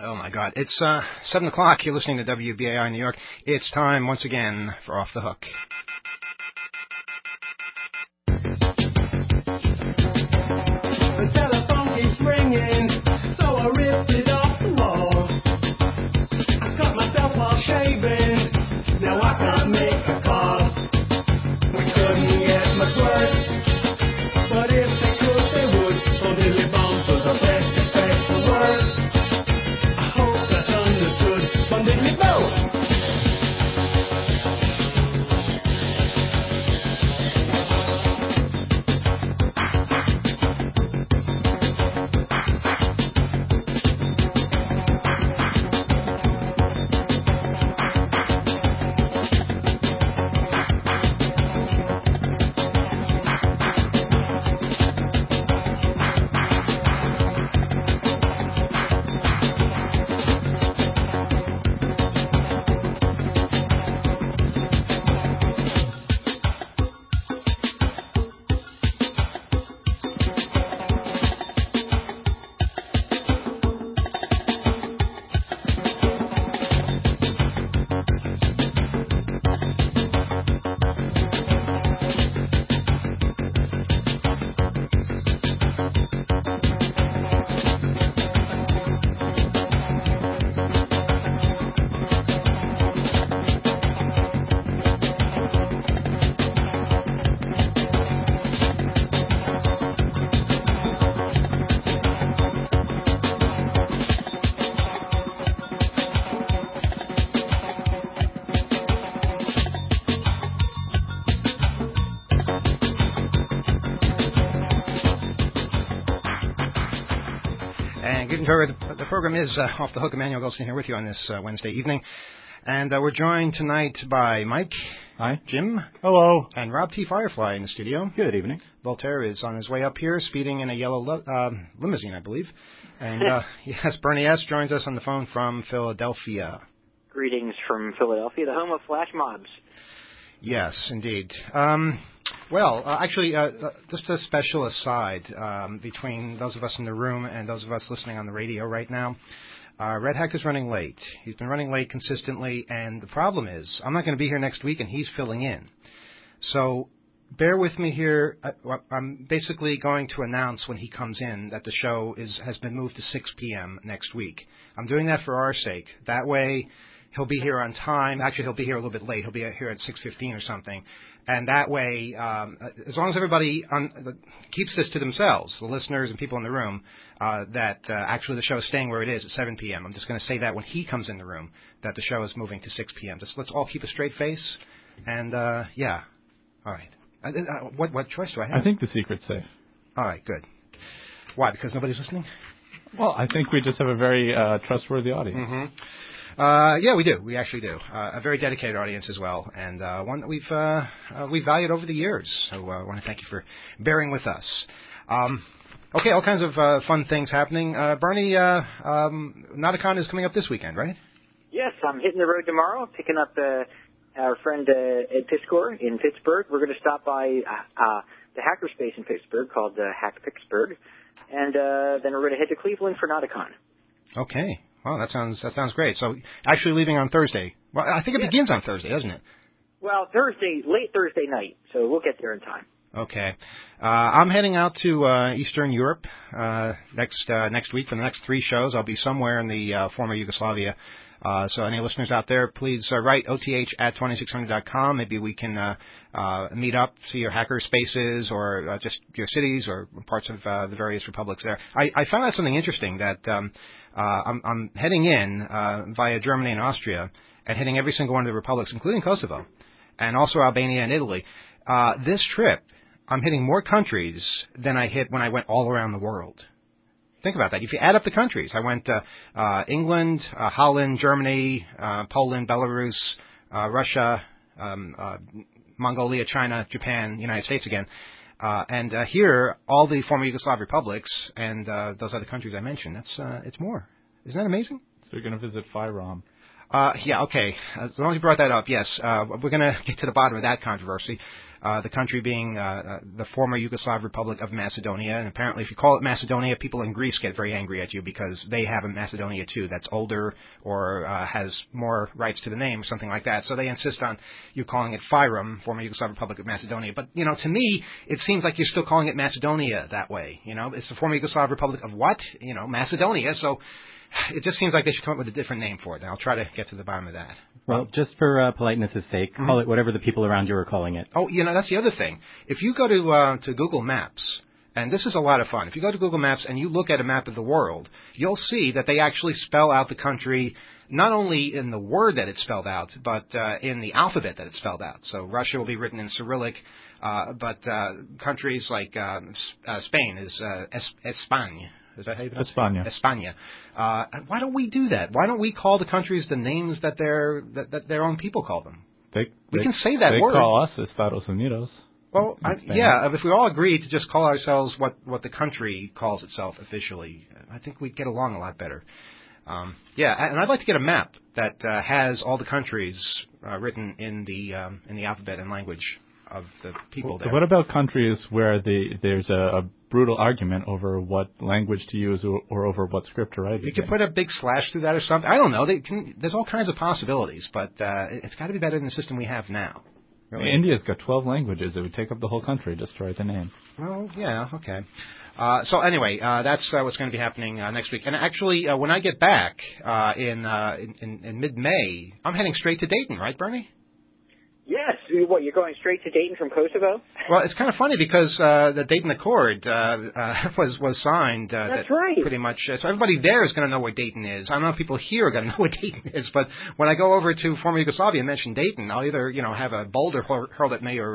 Oh, my God. It's 7 o'clock. You're listening to WBAI New York. It's time, once again, for Off the Hook. The telephone keeps ringing, so I ripped it off the wall. I cut myself while shaving, now I can't make a call. We couldn't get much worse, but if they could, they would. So Billy Bombs was the best effect for worse. I hope that's understood from Billy Bombs. The program is Off the Hook. Emmanuel Goldstein here with you on this Wednesday evening. And we're joined tonight by Mike. Hi. Jim. Hello. And Rob T. Firefly in the studio. Good evening. Voltaire is on his way up here, speeding in a yellow limousine, I believe. And yes, Bernie S. joins us on the phone from Philadelphia. Greetings from Philadelphia, the home of flash mobs. Yes, indeed. Actually, just a special aside between those of us in the room and those of us listening on the radio right now. Red Hack is running late. He's been running late consistently, and the problem is I'm not going to be here next week, and he's filling in. So bear with me here. I'm basically going to announce when he comes in that the show has been moved to 6 p.m. next week. I'm doing that for our sake. That way he'll be here on time. Actually, he'll be here a little bit late. He'll be here at 6:15 or something. And that way, as long as everybody keeps this to themselves, the listeners and people in the room, that actually the show is staying where it is at 7 p.m. I'm just going to say that when he comes in the room, that the show is moving to 6 p.m. Just let's all keep a straight face. And, yeah. All right. What choice do I have? I think the secret's safe. All right, good. Why? Because nobody's listening? Well, I think we just have a very trustworthy audience. Mm-hmm. Yeah, we do. We actually do. A very dedicated audience as well, and one that we've valued over the years. So I want to thank you for bearing with us. Okay, all kinds of fun things happening. Bernie, Nauticon is coming up this weekend, right? Yes, I'm hitting the road tomorrow, picking up our friend Ed Piscor in Pittsburgh. We're going to stop by the hackerspace in Pittsburgh called Hack Pittsburgh, and then we're going to head to Cleveland for Nauticon. Okay. Well, that sounds great. So, actually leaving on Thursday. Well, I think it begins on Thursday, doesn't it? Well, late Thursday night, so we'll get there in time. Okay. I'm heading out to Eastern Europe next week for the next 3 shows. I'll be somewhere in the former Yugoslavia. So any listeners out there, please write oth@2600.com. Maybe we can meet up, see your hacker spaces or just your cities or parts of the various republics there. I found out something interesting that I'm heading in via Germany and Austria and hitting every single one of the republics, including Kosovo, and also Albania and Italy. This trip, I'm hitting more countries than I hit when I went all around the world. Think about that. If you add up the countries, I went England, Holland, Germany, Poland, Belarus, Russia, Mongolia, China, Japan, United States again. And here, all the former Yugoslav republics and those other countries I mentioned. It's more. Isn't that amazing? So you're going to visit FIROM. Yeah, okay. As long as you brought that up, yes. We're going to get to the bottom of that controversy. the country being the former Yugoslav Republic of Macedonia. And apparently if you call it Macedonia, people in Greece get very angry at you because they have a Macedonia too that's older or has more rights to the name or something like that. So they insist on you calling it Fyrom, former Yugoslav Republic of Macedonia. But, to me, it seems like you're still calling it Macedonia that way. It's the former Yugoslav Republic of what? Macedonia. So it just seems like they should come up with a different name for it. And I'll try to get to the bottom of that. Well, just for politeness' sake, call it whatever the people around you are calling it. Oh, that's the other thing. If you go to Google Maps, and this is a lot of fun, if you go to Google Maps and you look at a map of the world, you'll see that they actually spell out the country not only in the word that it's spelled out, but in the alphabet that it's spelled out. So Russia will be written in Cyrillic, but countries like Spain is España. Is that how you pronounce it? España. España. Why don't we do that? Why don't we call the countries the names that their own people call them? We can say that word. They call us Estados Unidos. Well, if we all agreed to just call ourselves what the country calls itself officially, I think we'd get along a lot better. And I'd like to get a map that has all the countries written in the alphabet and language of the people there. What about countries where there's a brutal argument over what language to use or over what script to write? You could put a big slash through that or something. I don't know. There's all kinds of possibilities, but it's got to be better than the system we have now. Really. India's got 12 languages. It would take up the whole country just to write the name. Well, yeah, okay. So anyway, that's what's going to be happening next week. And actually, when I get back in mid-May, I'm heading straight to Dayton, right, Bernie? Yes. What, you're going straight to Dayton from Kosovo? Well, it's kind of funny because the Dayton Accord was signed. That's right. Pretty much. So everybody there is going to know where Dayton is. I don't know if people here are going to know where Dayton is, but when I go over to former Yugoslavia and mention Dayton, I'll either have a boulder hurled at me or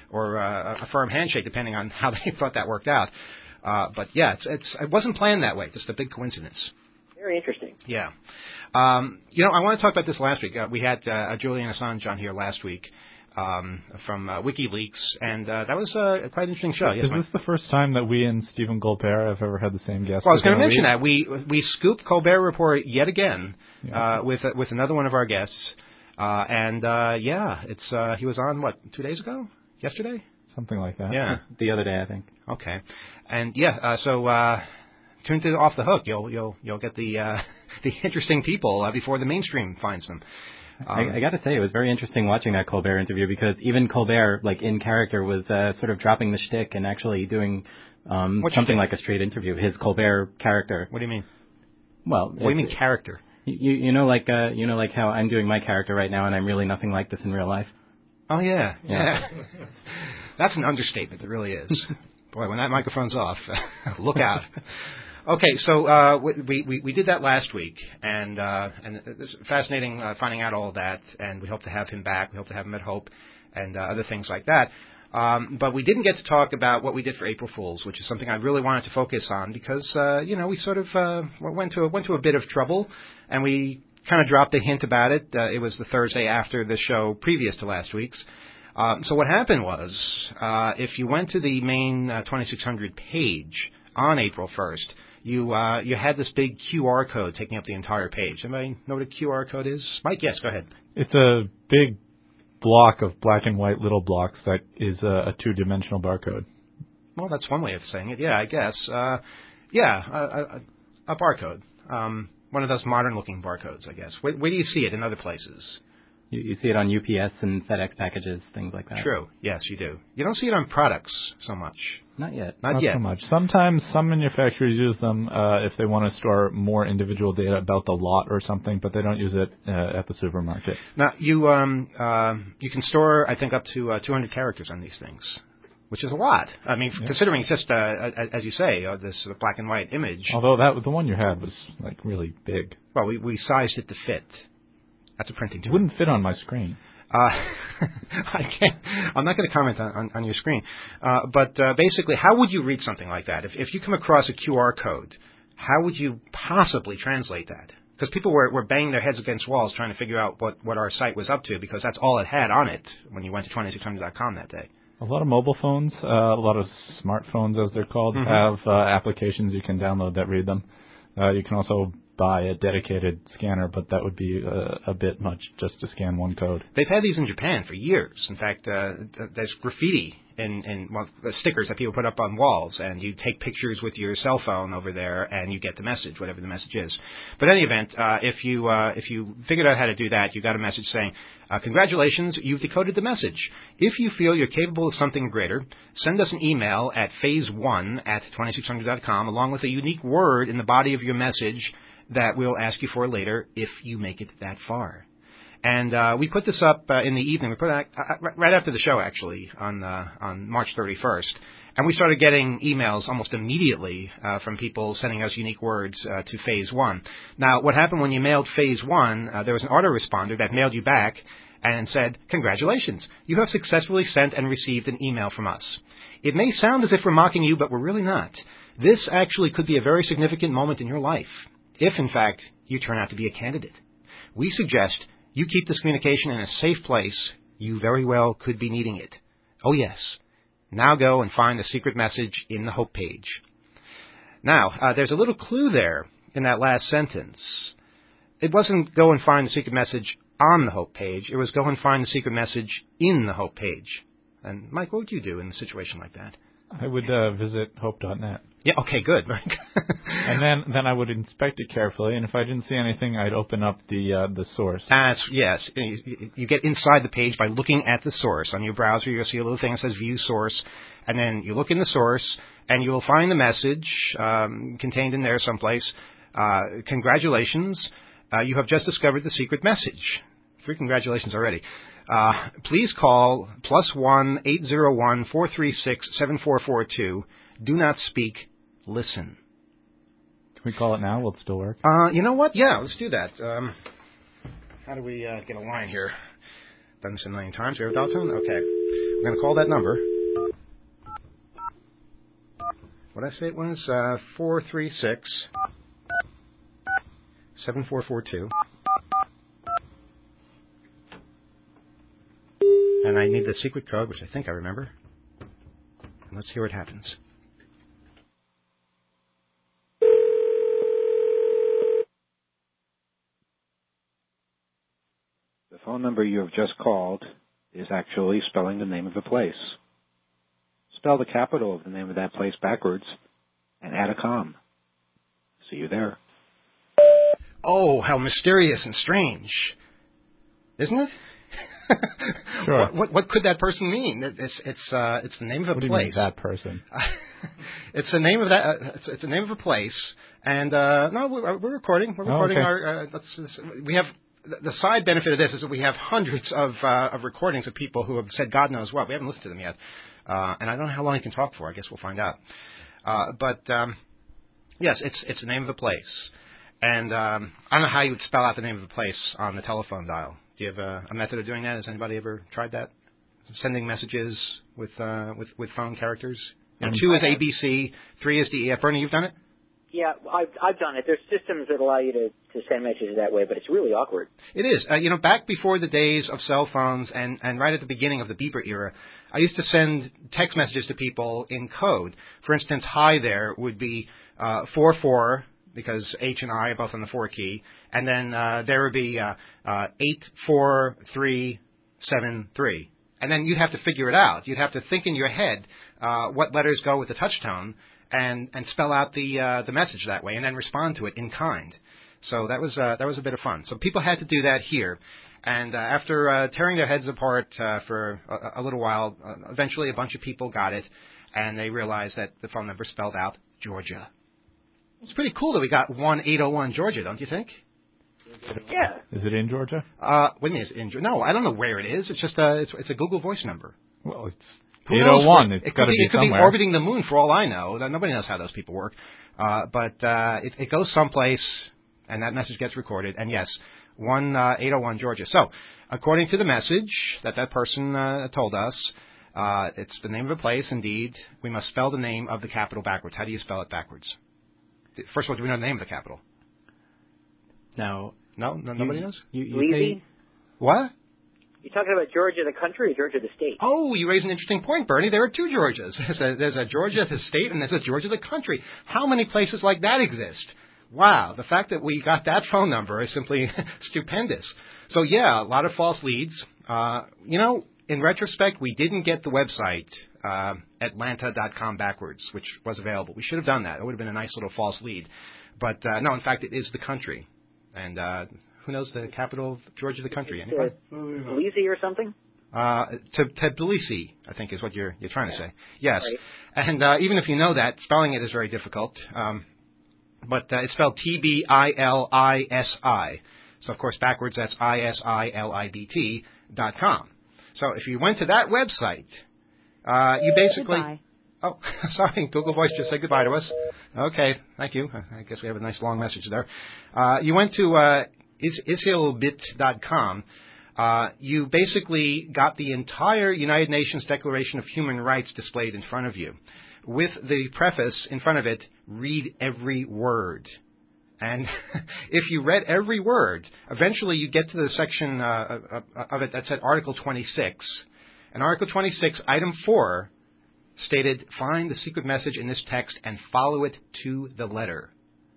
a firm handshake, depending on how they thought that worked out. But yeah, it wasn't planned that way. Just a big coincidence. Very interesting. Yeah. I want to talk about this last week. We had Julian Assange on here last week from WikiLeaks, and that was quite an interesting show. Yes, is this the first time that we and Stephen Colbert have ever had the same guest? Well, I was going to mention that. We scooped Colbert Report yet again with another one of our guests. He was on, 2 days ago? Yesterday? Something like that. Yeah. The other day, I think. Okay. And tune to Off the Hook. You'll get the interesting people before the mainstream finds them. I got to say, it was very interesting watching that Colbert interview because even Colbert, in character, was sort of dropping the shtick and actually doing something like a straight interview. His Colbert character. What do you mean? Well, what do you mean character? You know how I'm doing my character right now, and I'm really nothing like this in real life. Oh yeah. That's an understatement. It really is. Boy, when that microphone's off, look out. Okay, so we did that last week, and it's fascinating finding out all of that, and we hope to have him back. We hope to have him at Hope and other things like that. But we didn't get to talk about what we did for April Fools, which is something I really wanted to focus on because we sort of went to a bit of trouble, and we kind of dropped a hint about it. It was the Thursday after the show previous to last week's. So what happened was, if you went to the main 2600 page on April 1st, you had this big QR code taking up the entire page. Anybody know what a QR code is? Mike, yes, go ahead. It's a big block of black and white little blocks that is a two-dimensional barcode. Well, that's one way of saying it. Yeah, I guess. A barcode. One of those modern-looking barcodes, I guess. Where do you see it in other places? You see it on UPS and FedEx packages, things like that. True. Yes, you do. You don't see it on products so much. Not yet. Not yet. So much. Sometimes some manufacturers use them if they want to store more individual data about the lot or something, but they don't use it at the supermarket. Now, you can store, I think, up to 200 characters on these things, which is a lot. I mean, considering it's just, as you say, this black and white image. Although the one you had was really big. Well, we sized it to fit. That's a printing tool. It wouldn't fit on my screen. I can't. I'm not going to comment on your screen. But basically, how would you read something like that? If you come across a QR code, how would you possibly translate that? Because people were banging their heads against walls trying to figure out what our site was up to, because that's all it had on it when you went to 2600.com that day. A lot of mobile phones, a lot of smartphones, as they're called, have applications you can download that read them. You can also buy a dedicated scanner, but that would be a bit much just to scan one code. They've had these in Japan for years. In fact, there's graffiti and stickers that people put up on walls, and you take pictures with your cell phone over there, and you get the message, whatever the message is. But in any event, if you figured out how to do that, you got a message saying, congratulations, you've decoded the message. If you feel you're capable of something greater, send us an email at phase1@2600.com along with a unique word in the body of your message that we'll ask you for later if you make it that far. And we put this up in the evening. We put it right after the show, actually, on March 31st. And we started getting emails almost immediately from people sending us unique words to Phase 1. Now, what happened when you mailed Phase 1, there was an autoresponder that mailed you back and said, congratulations, you have successfully sent and received an email from us. It may sound as if we're mocking you, but we're really not. This actually could be a very significant moment in your life, if, in fact, you turn out to be a candidate. We suggest you keep this communication in a safe place. You very well could be needing it. Oh, yes. Now go and find the secret message in the Hope page. Now, there's a little clue there in that last sentence. It wasn't go and find the secret message on the Hope page. It was go and find the secret message in the Hope page. And, Mike, what would you do in a situation like that? I would visit hope.net. Yeah, okay, good. And then I would inspect it carefully, and if I didn't see anything, I'd open up the source. Yes. You get inside the page by looking at the source. On your browser, you'll see a little thing that says View Source, and then you look in the source, and you'll find the message contained in there someplace. Congratulations, you have just discovered the secret message. 3 congratulations already. Please call +1 801 436 7442. Do not speak. Listen. Can we call it now? Will it still work? You know what? Yeah, let's do that. How do we get a line here? Done this a million times. You have a dial tone? Okay. I'm going to call that number. What did I say it was? 436 7442. And I need the secret code, which I think I remember. And let's hear what happens. The phone number you have just called is actually spelling the name of the place. Spell the capital of the name of that place backwards and add a com. See you there. Oh, how mysterious and strange. Isn't it? Sure. What could that person mean? It's the name of a place. What do you mean, that person? It's the name of that. It's the name of a place. And no, we're recording. We're recording okay. We have the side benefit of this is that we have hundreds of recordings of people who have said God knows what. We haven't listened to them yet, and I don't know how long you can talk for. I guess we'll find out. But yes, it's the name of the place. And I don't know how you would spell out the name of the place on the telephone dial. Do you have a method of doing that? Has anybody ever tried that? Sending messages with phone characters? You know, 2 is ABC, 3 is DEF. Bernie, you've done it? Yeah, I've done it. There's systems that allow you to send messages that way, but it's really awkward. It is. Back before the days of cell phones and right at the beginning of the beeper era, I used to send text messages to people in code. For instance, hi there would be 44, because H and I are both on the 4 key, and then there would be 84373, and then you'd have to figure it out. You'd have to think in your head what letters go with the touch tone and spell out the message that way, and then respond to it in kind. So that was a bit of fun. So people had to do that here, and after tearing their heads apart for a little while, eventually a bunch of people got it, and they realized that the phone number spelled out Georgia. It's pretty cool that we got 1801 Georgia, don't you think? Yeah. Is it in Georgia? What do you mean it's in Georgia? No, I don't know where it is. It's just it's a Google Voice number. Well, it's 801. It's got to be somewhere. It could be orbiting the moon for all I know. Nobody knows how those people work. But it goes someplace, and that message gets recorded. And yes, 1801 Georgia. So, according to the message that person told us, it's the name of a place. Indeed, we must spell the name of the capital backwards. How do you spell it backwards? First of all, do we know the name of the capital? No. No? Nobody knows? You say, what? You're talking about Georgia the country or Georgia the state? Oh, you raise an interesting point, Bernie. There are 2 Georgias. There's a Georgia the state and there's a Georgia the country. How many places like that exist? Wow, the fact that we got that phone number is simply stupendous. So, yeah, a lot of false leads. In retrospect, we didn't get the website Atlanta.com backwards, which was available. We should have done that. It would have been a nice little false lead. But, no, in fact, it is the country. And who knows the capital of Georgia, the country? Anybody? Tbilisi or something? Tbilisi, I think, is what you're trying to say. Yes. Right. And even if you know that, spelling it is very difficult. But it's spelled Tbilisi. So, of course, backwards, that's ISILIBT.com. So if you went to that website, you basically... Goodbye. Oh, sorry, Google Voice just said goodbye to us. Okay, thank you. I guess we have a nice long message there. You went to isilbit.com. You basically got the entire United Nations Declaration of Human Rights displayed in front of you. With the preface in front of it, read every word. And if you read every word, eventually you get to the section of it that said Article 26. And Article 26, Item 4, stated, find the secret message in this text and follow it to the letter.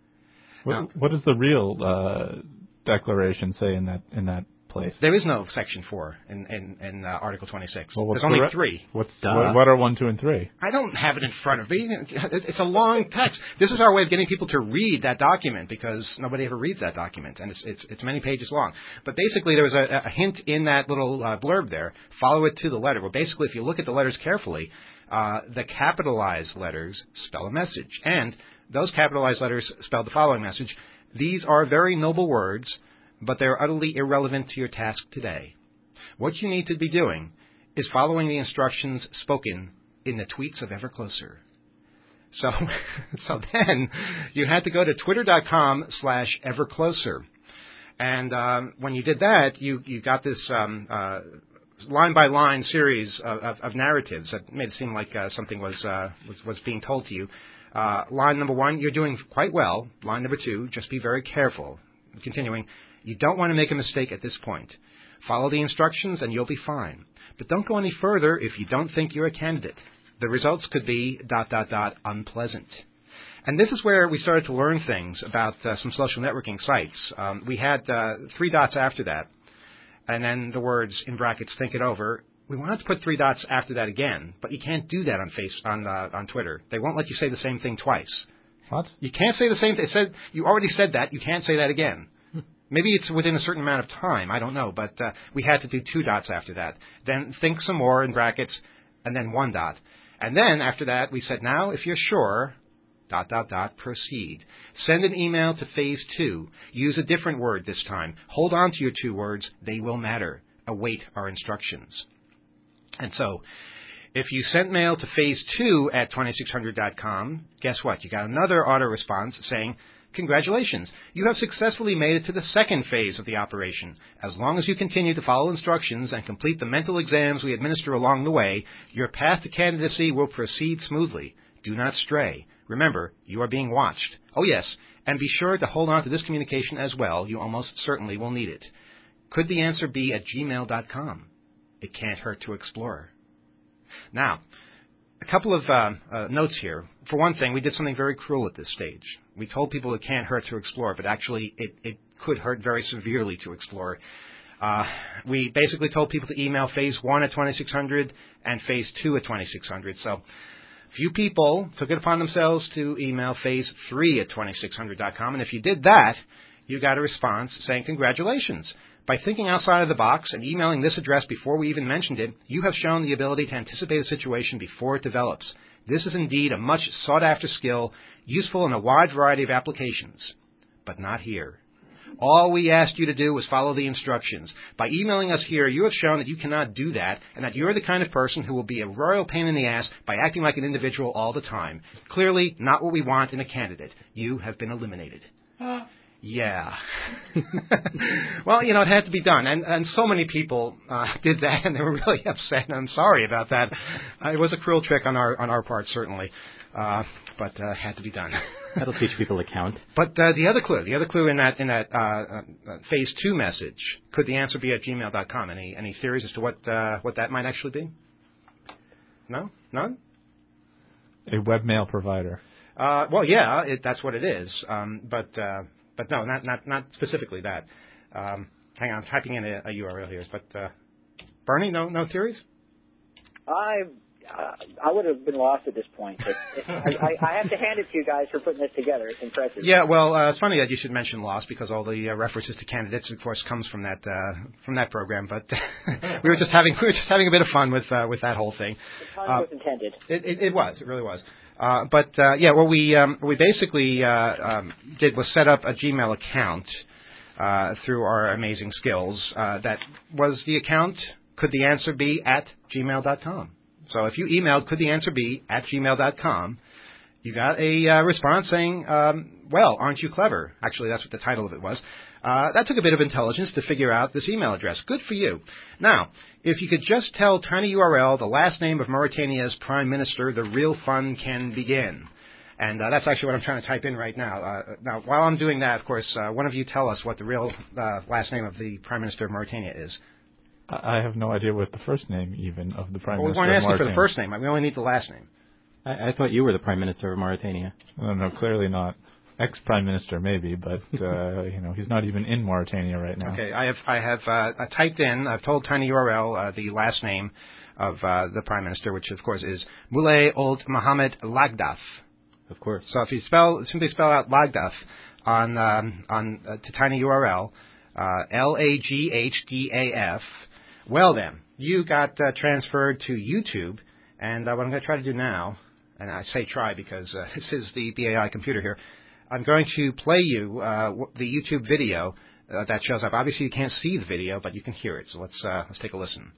What does the real declaration say in that place? There is no Section 4 in Article 26. Well, there's only 3. What are 1, 2, and 3? I don't have it in front of me. It's a long text. This is our way of getting people to read that document because nobody ever reads that document, and it's many pages long. But basically, there was a hint in that little blurb there. Follow it to the letter. Well, basically, if you look at the letters carefully, the capitalized letters spell a message, and those capitalized letters spell the following message. These are very noble words, but they are utterly irrelevant to your task today. What you need to be doing is following the instructions spoken in the tweets of Evercloser. So then you had to go to twitter.com/Evercloser. And when you did that, you got this line-by-line series of narratives that made it seem like something was being told to you. Line number 1, you're doing quite well. Line number 2, just be very careful. Continuing, you don't want to make a mistake at this point. Follow the instructions and you'll be fine. But don't go any further if you don't think you're a candidate. The results could be ... unpleasant. And this is where we started to learn things about some social networking sites. We had 3 dots after that, and then the words, in brackets, think it over. We wanted to put 3 dots after that again, but you can't do that on Twitter. They won't let you say the same thing twice. What? You can't say the same thing. It said, you already said that. You can't say that again. Maybe it's within a certain amount of time. I don't know. But we had to do 2 dots after that. Then think some more in brackets, and then 1 dot. And then after that, we said, now, if you're sure, ... proceed. Send an email to phase 2. Use a different word this time. Hold on to your 2 words. They will matter. Await our instructions. And so, if you sent mail to phase 2 at 2600.com, guess what? You got another auto response saying, congratulations, you have successfully made it to the second phase of the operation. As long as you continue to follow instructions and complete the mental exams we administer along the way, your path to candidacy will proceed smoothly. Do not stray. Remember, you are being watched. Oh yes, and be sure to hold on to this communication as well. You almost certainly will need it. Could the answer be at gmail.com? It can't hurt to explore. Now, a couple of notes here. For one thing, we did something very cruel at this stage. We told people it can't hurt to explore, but actually it could hurt very severely to explore. We basically told people to email phase 1 at 2600 and phase 2 at 2600. So few people took it upon themselves to email phase 3 at 2600.com, and if you did that, you got a response saying, congratulations. By thinking outside of the box and emailing this address before we even mentioned it, you have shown the ability to anticipate a situation before it develops. This is indeed a much sought-after skill, useful in a wide variety of applications, but not here. All we asked you to do was follow the instructions. By emailing us here, you have shown that you cannot do that and that you're the kind of person who will be a royal pain in the ass by acting like an individual all the time. Clearly, not what we want in a candidate. You have been eliminated. Yeah. Well, it had to be done. And so many people did that, and they were really upset, and I'm sorry about that. It was a cruel trick on our part, certainly. But had to be done. That'll teach people to count. But the other clue in that phase 2 message, could the answer be at gmail.com? Any theories as to what that might actually be? No? None? A webmail provider. Well, yeah, that's what it is. But no, not specifically that. Hang on, I'm typing in a URL here. But Bernie, no theories? I would have been lost at this point, but I have to hand it to you guys for putting this together. It's impressive. Yeah, well, it's funny that you should mention Lost because all the references to candidates, of course, comes from that program. But we were just having a bit of fun with that whole thing. The pun was intended. It was. It really was. But what we basically did was set up a Gmail account through our amazing skills. That was the account. Could the answer be at gmail.com? So if you emailed could the answer be at gmail.com, you got a response saying, well, aren't you clever? Actually, that's what the title of it was. That took a bit of intelligence to figure out this email address. Good for you. Now, if you could just tell TinyURL the last name of Mauritania's prime minister, the real fun can begin. And that's actually what I'm trying to type in right now. Now, while I'm doing that, of course, one of you tell us what the real last name of the prime minister of Mauritania is. I have no idea what the first name even of the prime minister of Mauritania. We weren't asking for the first name. We only need the last name. I thought you were the prime minister of Mauritania. No, clearly not. Ex-prime minister maybe, but he's not even in Mauritania right now. Okay, I have typed in. I've told TinyURL the last name of the prime minister, which of course is Moulay Ould Mohamed Lagdaf. Of course. So if you simply spell out Lagdaf to TinyURL, LAGHDAF. Well then, you got transferred to YouTube, and what I'm going to try to do now, and I say try because this is the BAI computer here, I'm going to play you the YouTube video that shows up. Obviously, you can't see the video, but you can hear it. So let's take a listen.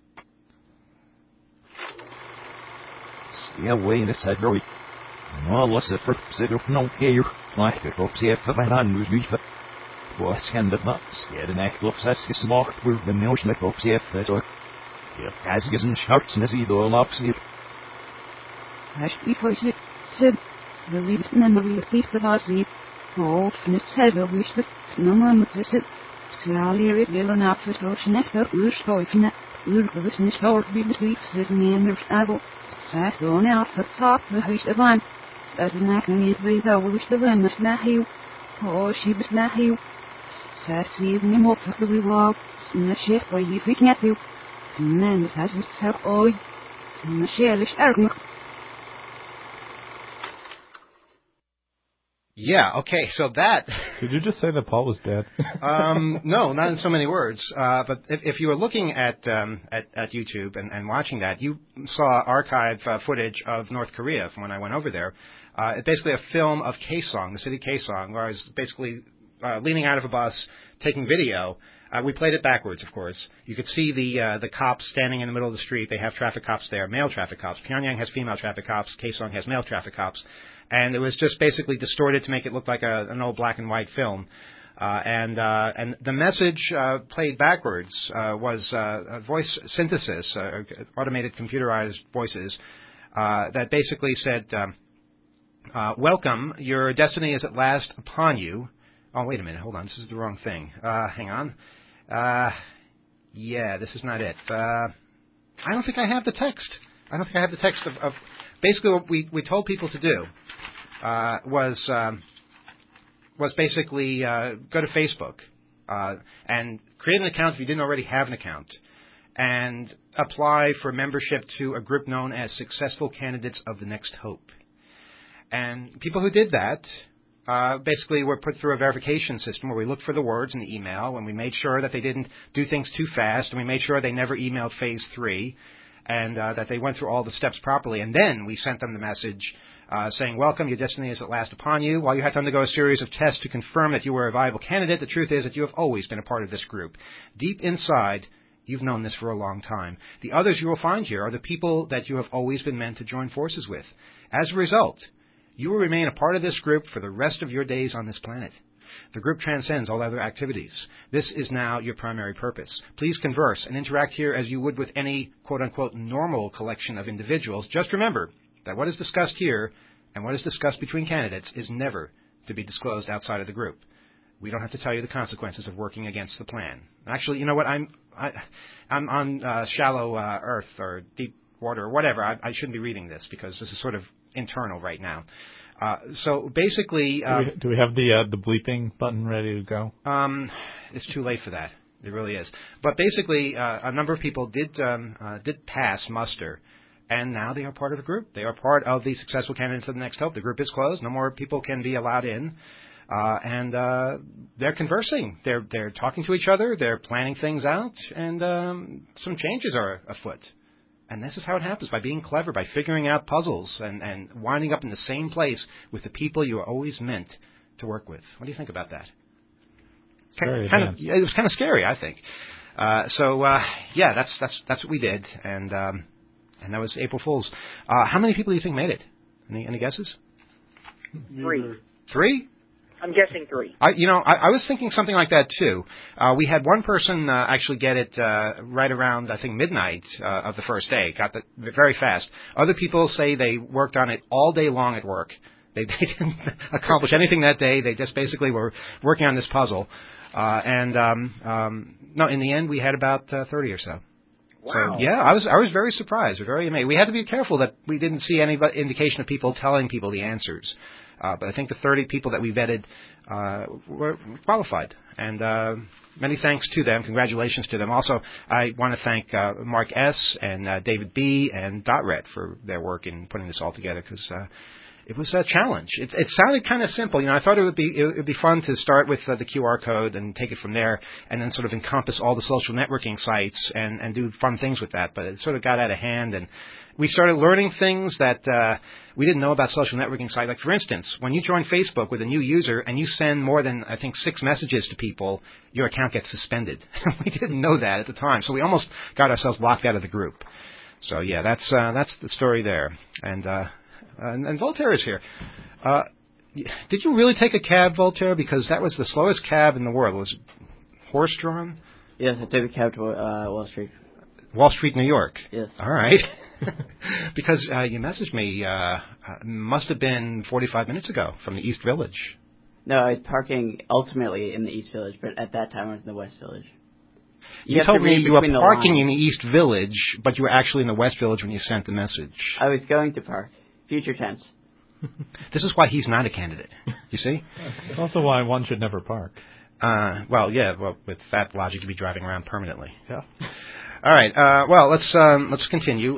Wat kan dat nou? Skeren echt op zes gesmaakt wordt de nieuwslijk op zeef het ook. Je hebt een schartjes idool op zeef. Als je voor je zit, de liefde en de liefde was niet. Of niet zelf wist het, maar moet het. Terwijl je willen afvertochen echt door uurstoffen. Uurgewissend is voor wie bedrijf is minder stapel. Zij doen af het top de huis van. Dat is niet weet hoe is de wens naar heel. Oh, she was not heel. Sassy me op voor de wall. Snasje voor je fiets net heel. Snel has het zelf ooit. Snasje is erg. Yeah, okay, so that... Did you just say that Paul was dead? No, not in so many words. But if you were looking at YouTube and watching that, you saw archive footage of North Korea from when I went over there. It's basically a film of Kaesong, the city Kaesong, where I was basically leaning out of a bus, taking video. We played it backwards, of course. You could see the cops standing in the middle of the street. They have traffic cops there, male traffic cops. Pyongyang has female traffic cops. Kaesong has male traffic cops. And it was just basically distorted to make it look like an old black and white film. And the message played backwards was voice synthesis, automated computerized voices that basically said, welcome, your destiny is at last upon you. Oh, wait a minute, hold on, this is the wrong thing. Hang on. Yeah, this is not it. I don't think I have the text. I don't think I have the text of basically what we told people to do was basically go to Facebook and create an account if you didn't already have an account and apply for membership to a group known as Successful Candidates of the Next Hope. And people who did that basically were put through a verification system where we looked for the words in the email and we made sure that they didn't do things too fast and we made sure they never emailed phase 3 and that they went through all the steps properly. And then we sent them the message saying, welcome, your destiny is at last upon you. While you had to undergo a series of tests to confirm that you were a viable candidate, the truth is that you have always been a part of this group. Deep inside, you've known this for a long time. The others you will find here are the people that you have always been meant to join forces with. As a result, you will remain a part of this group for the rest of your days on this planet. The group transcends all other activities. This is now your primary purpose. Please converse and interact here as you would with any quote-unquote normal collection of individuals. Just remember that what is discussed here and what is discussed between candidates is never to be disclosed outside of the group. We don't have to tell you the consequences of working against the plan. Actually, you know what? I'm on shallow earth or deep water or whatever. I shouldn't be reading this because this is sort of internal right now. So basically, do we have the bleeping button ready to go? It's too late for that. It really is. But basically, a number of people did pass muster, and now they are part of the group. They are part of the successful candidates of the Next Hope. The group is closed. No more people can be allowed in, and they're conversing. They're talking to each other. They're planning things out, and some changes are afoot. And this is how it happens, by being clever, by figuring out puzzles and winding up in the same place with the people you were always meant to work with. What do you think about that? It was kind of scary, I think. Yeah, that's what we did, and that was April Fool's. How many people do you think made it? Any guesses? 3. 3? I'm guessing 3. I was thinking something like that too. We had one person actually get it right around, I think, midnight of the first day. Got it very fast. Other people say they worked on it all day long at work. They didn't accomplish anything that day. They just basically were working on this puzzle. No, in the end, we had about 30 or so. Wow. So yeah, I was very surprised, very amazed. We had to be careful that we didn't see any indication of people telling people the answers. But I think the 30 people that we vetted were qualified, and many thanks to them. Congratulations to them. Also, I want to thank Mark S. and David B. and Dotret for their work in putting this all together, because it was a challenge. It sounded kind of simple. I thought it would be fun to start with the QR code and take it from there, and then sort of encompass all the social networking sites and do fun things with that. But it sort of got out of hand, and we started learning things that we didn't know about social networking sites. Like, for instance, when you join Facebook with a new user and you send more than, I think, 6 messages to people, your account gets suspended. We didn't know that at the time, so we almost got ourselves locked out of the group. So yeah, that's the story there. And Voltaire is here. Did you really take a cab, Voltaire? Because that was the slowest cab in the world. Was it horse-drawn? Yes, I took a cab to Wall Street. Wall Street, New York? Yes. All right. Because you messaged me, must have been 45 minutes ago from the East Village. No, I was parking ultimately in the East Village, but at that time I was in the West Village. You told me you were parking in the East Village, but you were actually in the West Village when you sent the message. I was going to park. Future tense. This is why he's not a candidate. You see? It's also why one should never park. Well, with that logic, you'd be driving around permanently. Yeah. All right. Well, let's continue.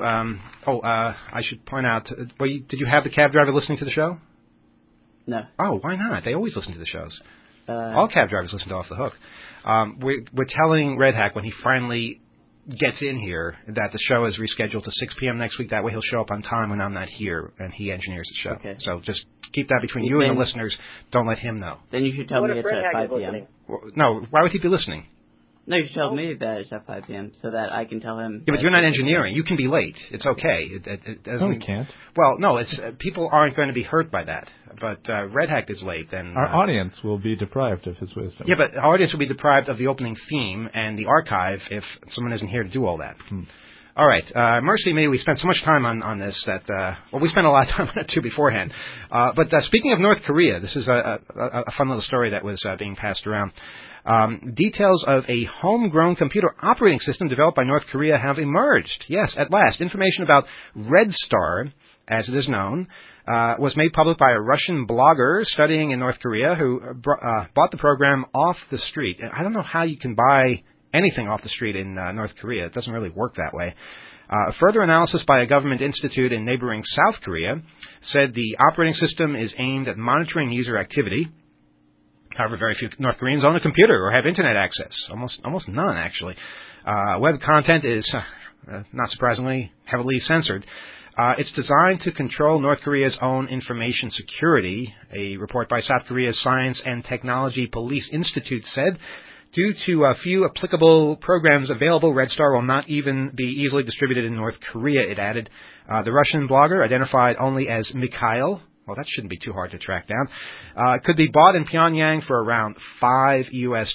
I should point out. Did you have the cab driver listening to the show? No. Oh, why not? They always listen to the shows. All cab drivers listen to Off the Hook. We're telling Red Hack when he finally gets in here that the show is rescheduled to 6 p.m. next week. That way he'll show up on time when I'm not here, and he engineers the show. Okay. So just keep that between you and the listeners. Don't let him know. Then you should tell me it's at 5 p.m. No, why would he be listening? No, you should tell me that it's at 5 p.m. so that I can tell him. Yeah, but you're not engineering. You can be late. It's okay. It doesn't. No, we can't. Well, no, it's people aren't going to be hurt by that. But Red Hack is late, then our audience will be deprived of his wisdom. Yeah, but our audience will be deprived of the opening theme and the archive if someone isn't here to do all that. All right. Mercy me, we spent so much time on this that, we spent a lot of time on it too beforehand. But speaking of North Korea, this is a fun little story that was being passed around. Details of a homegrown computer operating system developed by North Korea have emerged. Yes, at last. Information about Red Star, as it is known, was made public by a Russian blogger studying in North Korea who bought the program off the street. I don't know how you can buy anything off the street in North Korea. It doesn't really work that way. Further analysis by a government institute in neighboring South Korea said the operating system is aimed at monitoring user activity. However, very few North Koreans own a computer or have internet access. Almost none, actually. Web content is, not surprisingly, heavily censored. It's designed to control North Korea's own information security. A report by South Korea's Science and Technology Police Institute said, due to a few applicable programs available, Red Star will not even be easily distributed in North Korea, it added. The Russian blogger, identified only as Mikhail, well, that shouldn't be too hard to track down, could be bought in Pyongyang for around $5.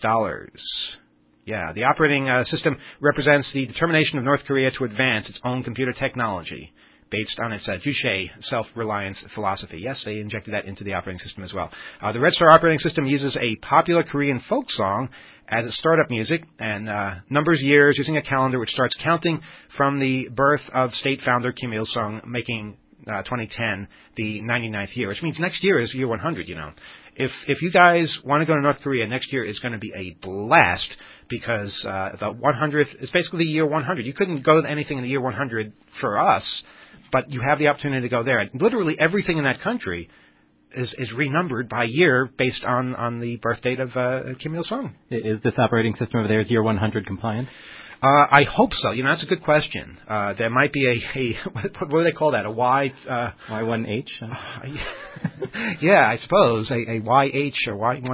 Yeah, the operating system represents the determination of North Korea to advance its own computer technology based on its Juche self-reliance philosophy. Yes, they injected that into the operating system as well. The Red Star operating system uses a popular Korean folk song as its startup music and numbers years using a calendar which starts counting from the birth of state founder Kim Il-sung, making 2010 the 99th year, which means next year is year 100. If you guys want to go to North Korea, next year is going to be a blast because the 100th is basically the year 100. You couldn't go to anything in the year 100 for us, but you have the opportunity to go there. And literally everything in that country is renumbered by year based on the birth date of Kim Il-sung. Is this operating system over there is year 100 compliant? I hope so. That's a good question. There might be a what do they call that? A Y Y1H? Yeah, I suppose a YH or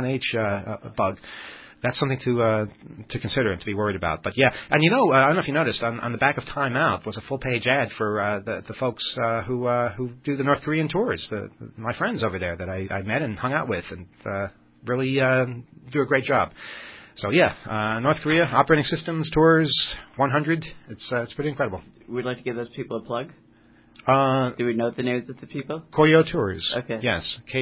Y1H bug. That's something to consider and to be worried about. But yeah, and I don't know if you noticed on the back of Time Out was a full page ad for the folks who do the North Korean tours. My friends over there that I met and hung out with and really do a great job. So yeah, North Korea operating systems tours 100. It's pretty incredible. We'd like to give those people a plug. Do we know the names of the people? Koryo Tours. Okay. Yes,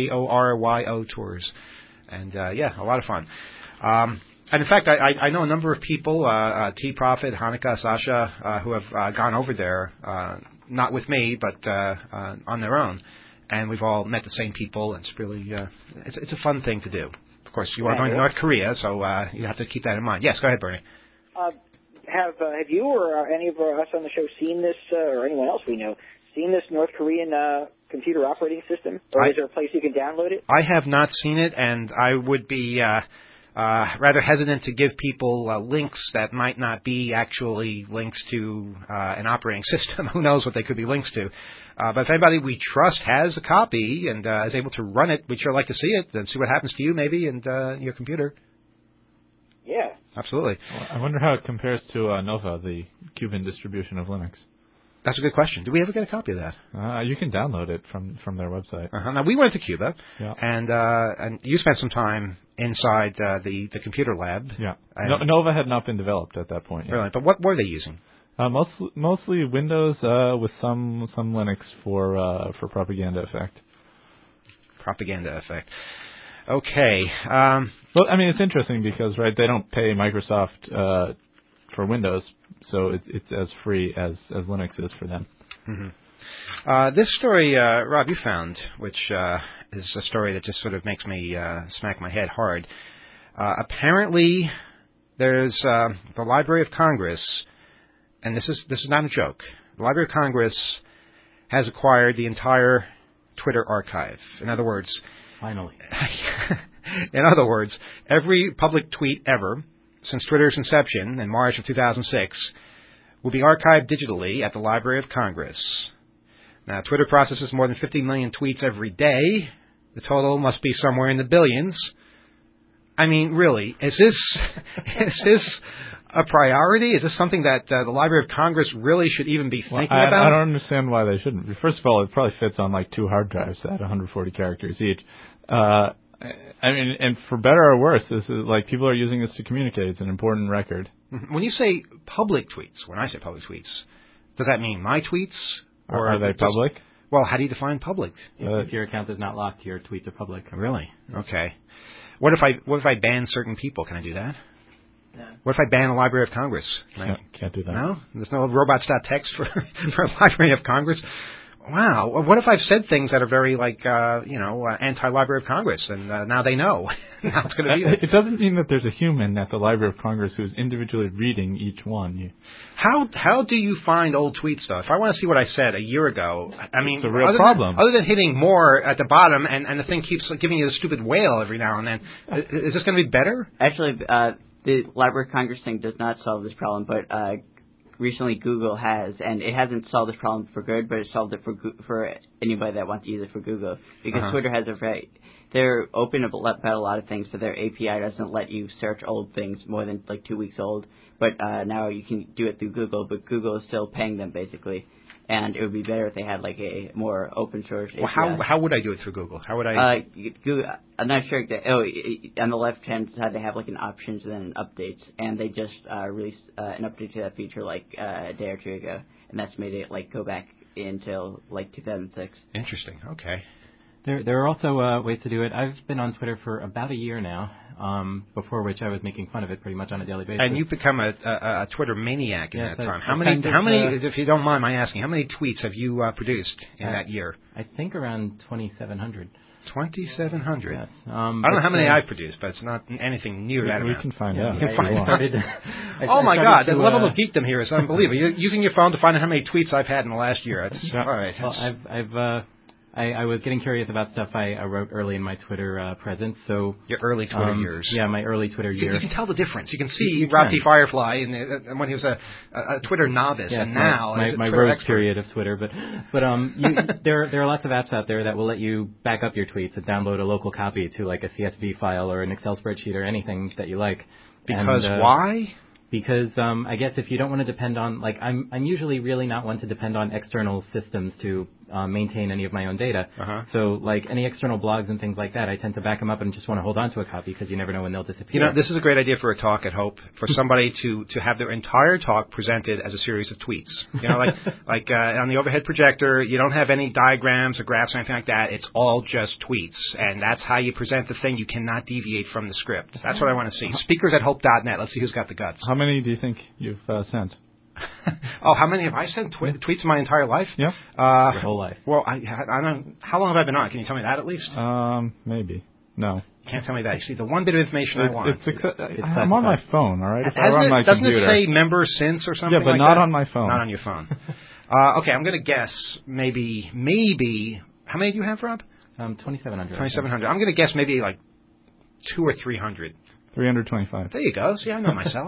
KORYO Tours, and yeah, a lot of fun. And in fact, I know a number of people, T. Prophet, Hanukkah, Sasha, who have gone over there, not with me, but on their own, and we've all met the same people. It's really it's a fun thing to do. Of course, you are going to North Korea, so you have to keep that in mind. Yes, go ahead, Bernie. Have you or any of us on the show seen this, or anyone else we know, seen this North Korean computer operating system? Or is there a place you can download it? I have not seen it, and I would be rather hesitant to give people links that might not be actually links to an operating system. Who knows what they could be links to. But if anybody we trust has a copy and is able to run it, we'd sure like to see it and see what happens to you maybe and your computer. Yeah. Absolutely. Well, I wonder how it compares to Nova, the Cuban distribution of Linux. That's a good question. Did we ever get a copy of that? You can download it from their website. Now, we went to Cuba, yeah. and you spent some time inside the computer lab. Yeah. Nova had not been developed at that point yet. Really? But what were they using? Mostly Windows with some Linux for propaganda effect. Propaganda effect. Okay. Well, I mean, it's interesting because, right, they don't pay Microsoft for Windows, so it's as free as Linux is for them. Mm-hmm. This story, Rob, you found, which is a story that just sort of makes me smack my head hard. Apparently, there's the Library of Congress, and this is not a joke. The Library of Congress has acquired the entire Twitter archive. In other words, finally. In other words, every public tweet ever since Twitter's inception in March of 2006 will be archived digitally at the Library of Congress. Now, Twitter processes more than 50 million tweets every day. The total must be somewhere in the billions. I mean, really, is this a priority? Is this something that the Library of Congress really should even be thinking about? I don't understand why they shouldn't. First of all, it probably fits on like 2 hard drives at 140 characters each. I mean, and for better or worse, this is like people are using this to communicate. It's an important record. When you say public tweets, when I say public tweets, does that mean my tweets? Or are they public? Well, how do you define public? If your account is not locked, your tweets are public. Really? Okay. What if I ban certain people? Can I do that? No. What if I ban the Library of Congress? Can't do that. No? There's no robots.txt for the Library of Congress? Wow. What if I've said things that are very, anti-Library of Congress, and now they know. Now it's going to be there. It doesn't mean that there's a human at the Library of Congress who's individually reading each one. How do you find old tweets, though? If I want to see what I said a year ago, I mean, it's a real problem. Other than hitting more at the bottom, and the thing keeps giving you a stupid whale every now and then, is this going to be better? Actually, the Library of Congress thing does not solve this problem, but recently Google has, and it hasn't solved this problem for good, but it solved it for anybody that wants to use it for Google. Because Twitter has they're open about a lot of things, but their API doesn't let you search old things more than like 2 weeks old. But now you can do it through Google, but Google is still paying them basically. And it would be better if they had like a more open source API. Well, how would I do it through Google? How would I? Google, I'm not sure. On the left hand side they have like an options and then an updates, and they just released an update to that feature like a day or two ago, and that's made it like go back until like 2006. Interesting. Okay. There are also ways to do it. I've been on Twitter for about a year now, before which I was making fun of it pretty much on a daily basis. And you've become a Twitter maniac in that time. How many, if you don't mind my asking, how many tweets have you produced in that year? I think around 2,700. 2,700. Yes. I don't know how many I've produced, but it's not anything near that amount. We can find out. You can find out. Oh my God, the level of geekdom here is unbelievable. You're using your phone to find out how many tweets I've had in the last year. All right. Well, I was getting curious about stuff I wrote early in my Twitter presence. So your early Twitter years. Yeah, my early Twitter years. You can tell the difference. You can see Rob T. Firefly and when he was a Twitter novice, and now my rose period of Twitter. But there are lots of apps out there that will let you back up your tweets and download a local copy to like a CSV file or an Excel spreadsheet or anything that you like. Because why? Because I guess if you don't want to depend on, like, I'm usually really not one to depend on external systems to maintain any of my own data. So, like, any external blogs and things like that, I tend to back them up and just want to hold on to a copy because you never know when they'll disappear. You know, this is a great idea for a talk at Hope, for somebody to have their entire talk presented as a series of tweets. You know, like on the overhead projector, you don't have any diagrams or graphs or anything like that. It's all just tweets, and that's how you present the thing. You cannot deviate from the script. That's what I want to see. Speakers at hope.net. Let's see who's got the guts. How many do you think you've sent? Oh, how many have I sent tweets in my entire life? Yeah. Your whole life. Well, I don't. How long have I been on? Can you tell me that at least? Maybe. No. You can't tell me that. You see, the one bit of information I want. I'm on my phone, all right? If I were on my doesn't computer. It say member since or something? Yeah, but like not that? on my phone. Not on your phone. Okay, I'm going to guess maybe. How many do you have, Rob? 2,700. 2,700. I'm going to guess maybe like 200 or 300. 325. There you go. See, I know myself.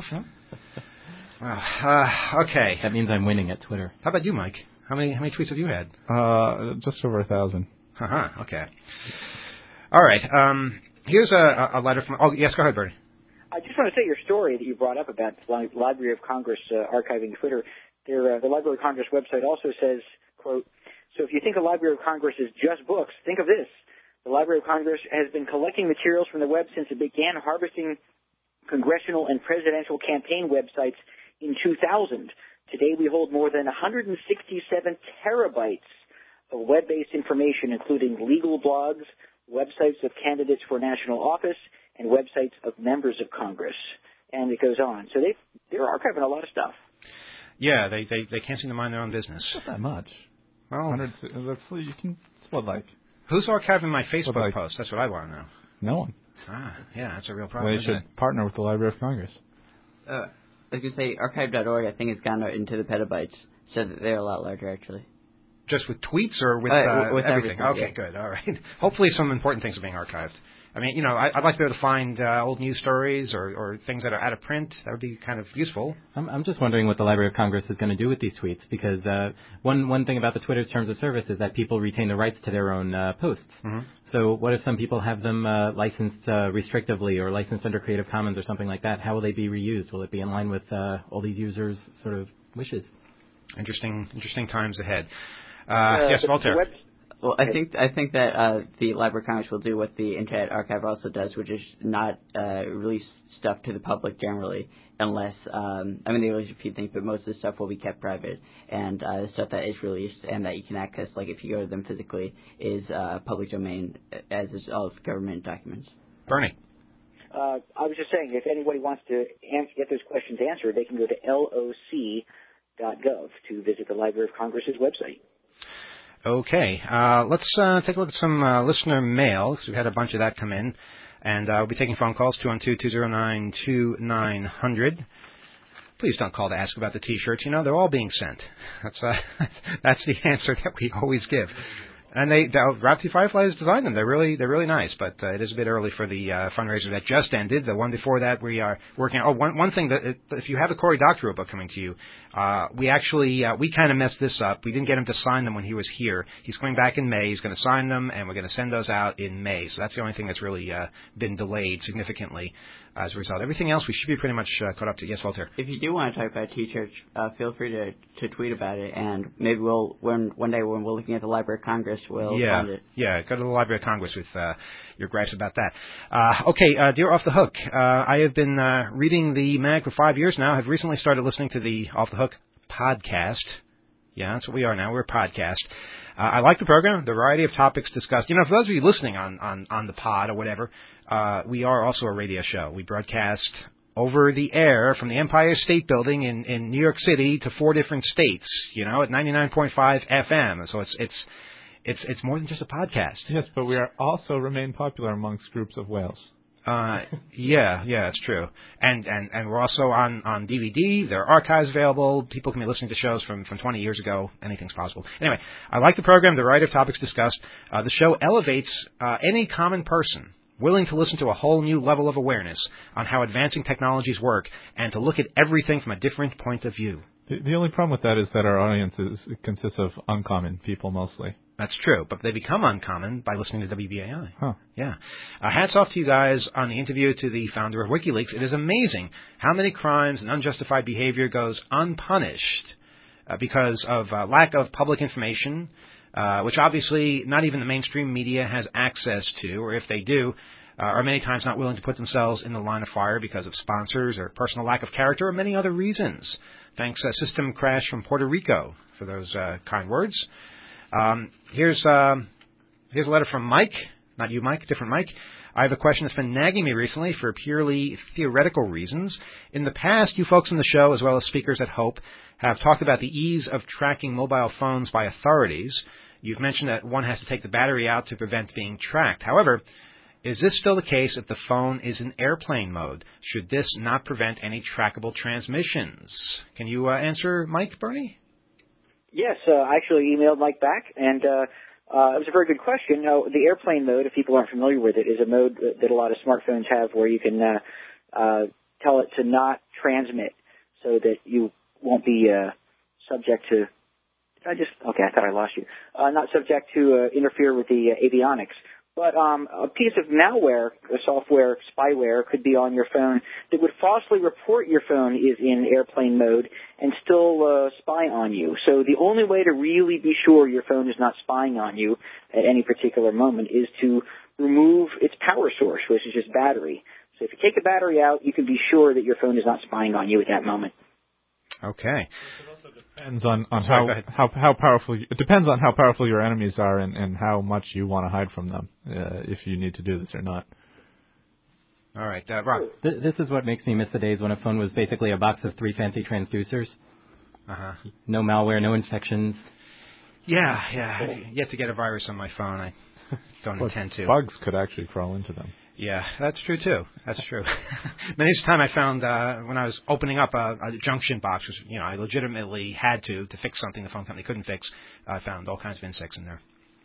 Okay. That means I'm winning at Twitter. How about you, Mike? How many tweets have you had? Just over 1,000. Okay. All right. Here's a letter from. Oh, yes. Go ahead, Bernie. I just want to say your story that you brought up about the Library of Congress archiving Twitter. The Library of Congress website also says, quote, "So if you think the Library of Congress is just books, think of this. The Library of Congress has been collecting materials from the web since it began harvesting congressional and presidential campaign websites in 2000. Today we hold more than 167 terabytes of web-based information, including legal blogs, websites of candidates for national office, and websites of members of Congress." And it goes on. So they're archiving a lot of stuff. Yeah, they can't seem to mind their own business. Not that much. Well, you can split like. Who's archiving my Facebook post? That's what I want to know. No one. Yeah, that's a real problem. They should partner with the Library of Congress. I was going to say, archive.org, I think, has gone into the petabytes, so that they're a lot larger, actually. Just with tweets or with everything? Okay, good. All right. Hopefully some important things are being archived. I mean, you know, I'd like to be able to find old news stories or things that are out of print. That would be kind of useful. I'm just wondering what the Library of Congress is going to do with these tweets, because one thing about the Twitter's terms of service is that people retain the rights to their own posts. Mm-hmm. So what if some people have them licensed restrictively or licensed under Creative Commons or something like that? How will they be reused? Will it be in line with all these users' sort of wishes? Interesting times ahead. Yes, Voltaire. Well, I think that the Library of Congress will do what the Internet Archive also does, which is not release stuff to the public generally, unless they release a few things, but most of the stuff will be kept private. And the stuff that is released and that you can access, like if you go to them physically, is public domain, as is all of government documents. Bernie. I was just saying, if anybody wants to get those questions answered, they can go to loc.gov to visit the Library of Congress's website. Okay, let's take a look at some listener mail, because we've had a bunch of that come in. And we'll be taking phone calls, 212-209-2900. Please don't call to ask about the T-shirts. You know, they're all being sent. That's the answer that we always give. And Rob T. Firefly has designed them. They're really nice, but it is a bit early for the fundraiser that just ended. The one before that we are working on. One thing that if you have a Cory Doctorow book coming to you, we kind of messed this up. We didn't get him to sign them when he was here. He's coming back in May. He's going to sign them, and we're going to send those out in May. So that's the only thing that's really been delayed significantly as a result. Everything else we should be pretty much caught up to. Yes, Walter. If you do want to talk about T-shirts, feel free to tweet about it, and maybe one day when we're looking at the Library of Congress, we'll find it. Yeah, go to the Library of Congress with your gripes about that. Okay, dear Off the Hook, I have been reading the mag for 5 years now. I've recently started listening to the Off the Hook podcast. Yeah, that's what we are now. We're a podcast. I like the program, the variety of topics discussed. For those of you listening on the pod or whatever, we are also a radio show. We broadcast over the air from the Empire State Building in New York City to 4 different states, at 99.5 FM. So it's more than just a podcast. Yes, but we also remain popular amongst groups of whales. Yeah, it's true. And we're also on DVD. There are archives available. People can be listening to shows from 20 years ago. Anything's possible. Anyway, I like the program, the variety of topics discussed. The show elevates any common person willing to listen to a whole new level of awareness on how advancing technologies work and to look at everything from a different point of view. The only problem with that is that our audience consists of uncommon people mostly. That's true, but they become uncommon by listening to WBAI. Huh. Yeah. Hats off to you guys on the interview to the founder of WikiLeaks. It is amazing how many crimes and unjustified behavior goes unpunished because of lack of public information, which obviously not even the mainstream media has access to, or if they do, are many times not willing to put themselves in the line of fire because of sponsors or personal lack of character or many other reasons. Thanks, System Crash from Puerto Rico, for those kind words. Here's a letter from Mike. Not you, Mike, different Mike. I have a question that's been nagging me recently for purely theoretical reasons. In the past, you folks on the show, as well as speakers at Hope, have talked about the ease of tracking mobile phones by authorities. You've mentioned that one has to take the battery out to prevent being tracked. However, is this still the case if the phone is in airplane mode? Should this not prevent any trackable transmissions? Can you answer, Mike, Bernie? Yes, I actually emailed Mike back, and it was a very good question. Now, the airplane mode, if people aren't familiar with it, is a mode that a lot of smartphones have where you can tell it to not transmit so that you won't be subject to I thought I lost you. Not subject to interfere with the avionics. But a piece of malware, software, spyware could be on your phone that would falsely report your phone is in airplane mode and still spy on you. So the only way to really be sure your phone is not spying on you at any particular moment is to remove its power source, which is just battery. So if you take the battery out, you can be sure that your phone is not spying on you at that moment. Okay. It also depends on how powerful. It depends on how powerful your enemies are and how much you want to hide from them, if you need to do this or not. All right, Rob. This is what makes me miss the days when a phone was basically a box of 3 fancy transducers. No malware, no infections. Yeah. Yet to get a virus on my phone. I don't intend to. Bugs could actually crawl into them. Yeah, that's true, too. That's true. Many time I found when I was opening up a junction box, which, I legitimately had to fix something the phone company couldn't fix, I found all kinds of insects in there.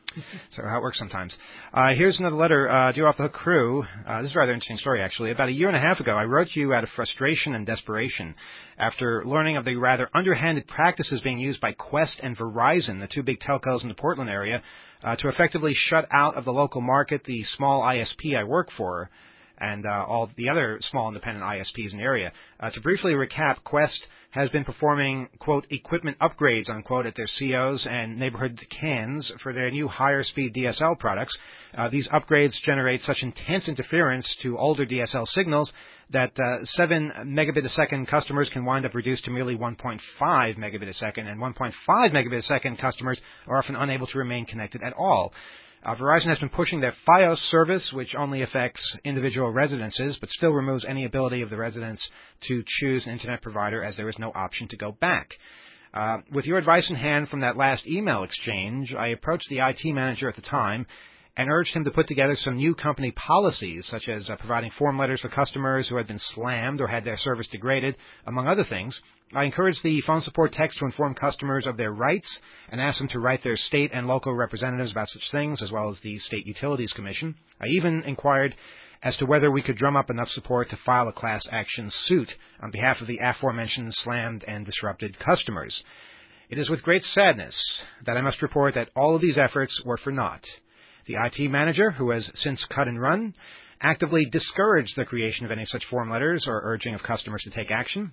So how it works sometimes. Here's another letter, Dear Off the Hook crew. This is a rather interesting story, actually. About a year and a half ago, I wrote you out of frustration and desperation after learning of the rather underhanded practices being used by Qwest and Verizon, the 2 big telcos in the Portland area, to effectively shut out of the local market the small ISP I work for and all the other small independent ISPs in the area. To briefly recap, Qwest has been performing, quote, equipment upgrades, unquote, at their COs and neighborhood CANs for their new higher-speed DSL products. These upgrades generate such intense interference to older DSL signals that 7 megabit a second customers can wind up reduced to merely 1.5 megabit a second, and 1.5 megabit a second customers are often unable to remain connected at all. Verizon has been pushing their FiOS service, which only affects individual residences, but still removes any ability of the residents to choose an internet provider, as there is no option to go back. With your advice in hand from that last email exchange, I approached the IT manager at the time and urged him to put together some new company policies, such as providing form letters for customers who had been slammed or had their service degraded, among other things. I encouraged the phone support text to inform customers of their rights and asked them to write their state and local representatives about such things, as well as the State Utilities Commission. I even inquired as to whether we could drum up enough support to file a class action suit on behalf of the aforementioned slammed and disrupted customers. It is with great sadness that I must report that all of these efforts were for naught. The IT manager, who has since cut and run, actively discouraged the creation of any such form letters or urging of customers to take action.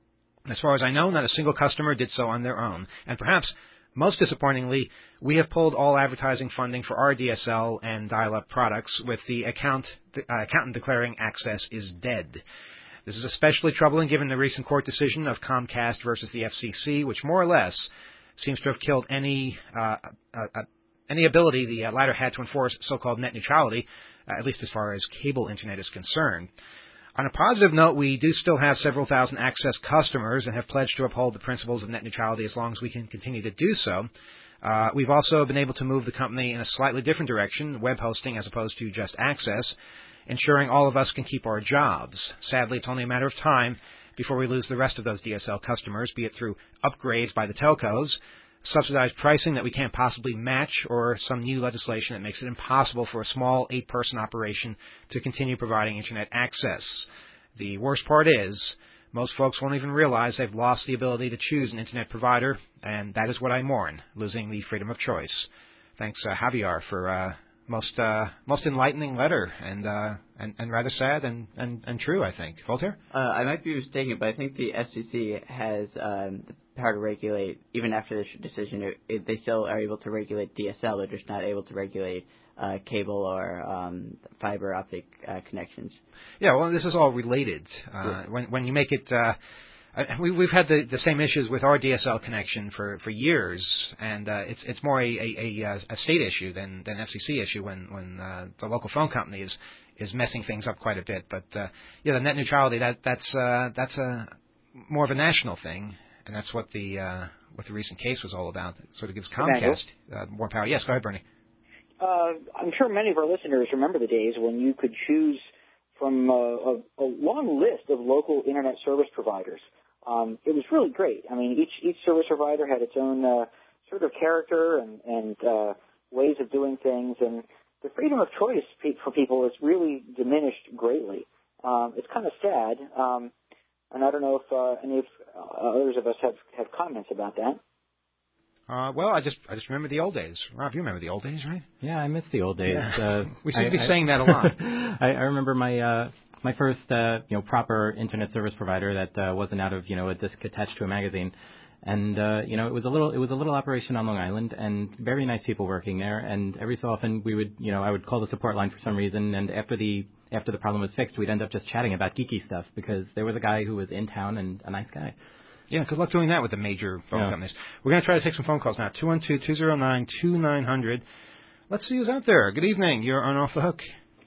As far as I know, not a single customer did so on their own. And perhaps most disappointingly, we have pulled all advertising funding for our DSL and dial-up products, with the accountant declaring access is dead. This is especially troubling given the recent court decision of Comcast versus the FCC, which more or less seems to have killed any ability the latter had to enforce so-called net neutrality, at least as far as cable internet is concerned. On a positive note, we do still have several thousand access customers and have pledged to uphold the principles of net neutrality as long as we can continue to do so. We've also been able to move the company in a slightly different direction, web hosting as opposed to just access, ensuring all of us can keep our jobs. Sadly, it's only a matter of time before we lose the rest of those DSL customers, be it through upgrades by the telcos, subsidized pricing that we can't possibly match, or some new legislation that makes it impossible for a small 8-person operation to continue providing Internet access. The worst part is, most folks won't even realize they've lost the ability to choose an Internet provider, and that is what I mourn, losing the freedom of choice. Thanks, Javier, for most enlightening letter, and rather sad and true, I think. Voltaire? I might be mistaken, but I think the FCC has the power to regulate, even after this decision, they still are able to regulate DSL, they're just not able to regulate cable or fiber optic connections. Yeah, well, this is all related. When you make it... we've had the same issues with our DSL connection for years, and it's more a state issue than FCC issue when the local phone company is messing things up quite a bit. But the net neutrality that's a more of a national thing, and that's what the recent case was all about. It sort of gives Comcast more power. Yes, go ahead, Bernie. I'm sure many of our listeners remember the days when you could choose from a long list of local internet service providers. It was really great. I mean, each service provider had its own sort of character and ways of doing things, and the freedom of choice for people has really diminished greatly. It's kind of sad, and I don't know if any of others of us have comments about that. Well, I just remember the old days. Rob, you remember the old days, right? Yeah, I miss the old days. Yeah. We seem to be saying that a lot. I remember my first proper internet service provider that wasn't out of a disk attached to a magazine, and it was a little operation on Long Island, and very nice people working there. And every so often we would I would call the support line for some reason, and after the problem was fixed, we'd end up just chatting about geeky stuff because there was a guy who was in town and a nice guy. Yeah, good luck doing that with the major phone companies. We're going to try to take some phone calls now. 212-209-2900. Let's see who's out there. Good evening. You're on Off the Hook.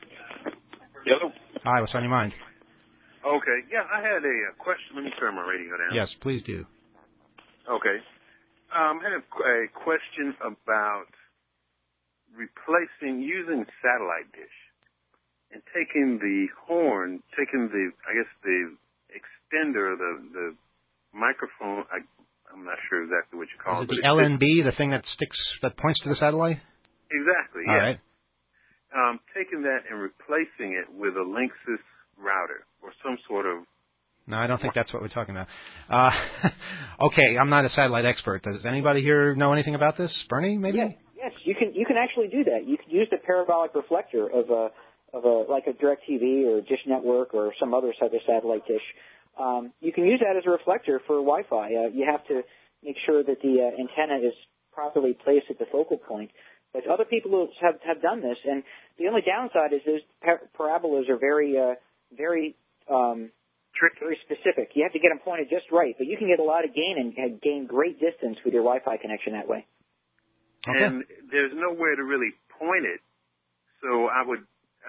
Hello. Hi, what's on your mind? Okay. Yeah, I had a question. Let me turn my radio down. Yes, please do. Okay. I had a question about using satellite dish and taking the extender, the microphone, I'm not sure exactly what you call it. Is it the LNB, the thing that points to the satellite? Exactly, yeah. All right. Taking that and replacing it with a Linksys router or some sort of... No, I don't think that's what we're talking about. Okay, I'm not a satellite expert. Does anybody here know anything about this? Bernie, maybe? Yes, you can actually do that. You can use the parabolic reflector of like a DirecTV or Dish Network or some other type of satellite dish. You can use that as a reflector for Wi-Fi. You have to make sure that the antenna is properly placed at the focal point. But other people have done this, and the only downside is those parabolas are very specific. You have to get them pointed just right, but you can get a lot of gain and gain great distance with your Wi-Fi connection that way. Okay. And there's nowhere to really point it, so I would...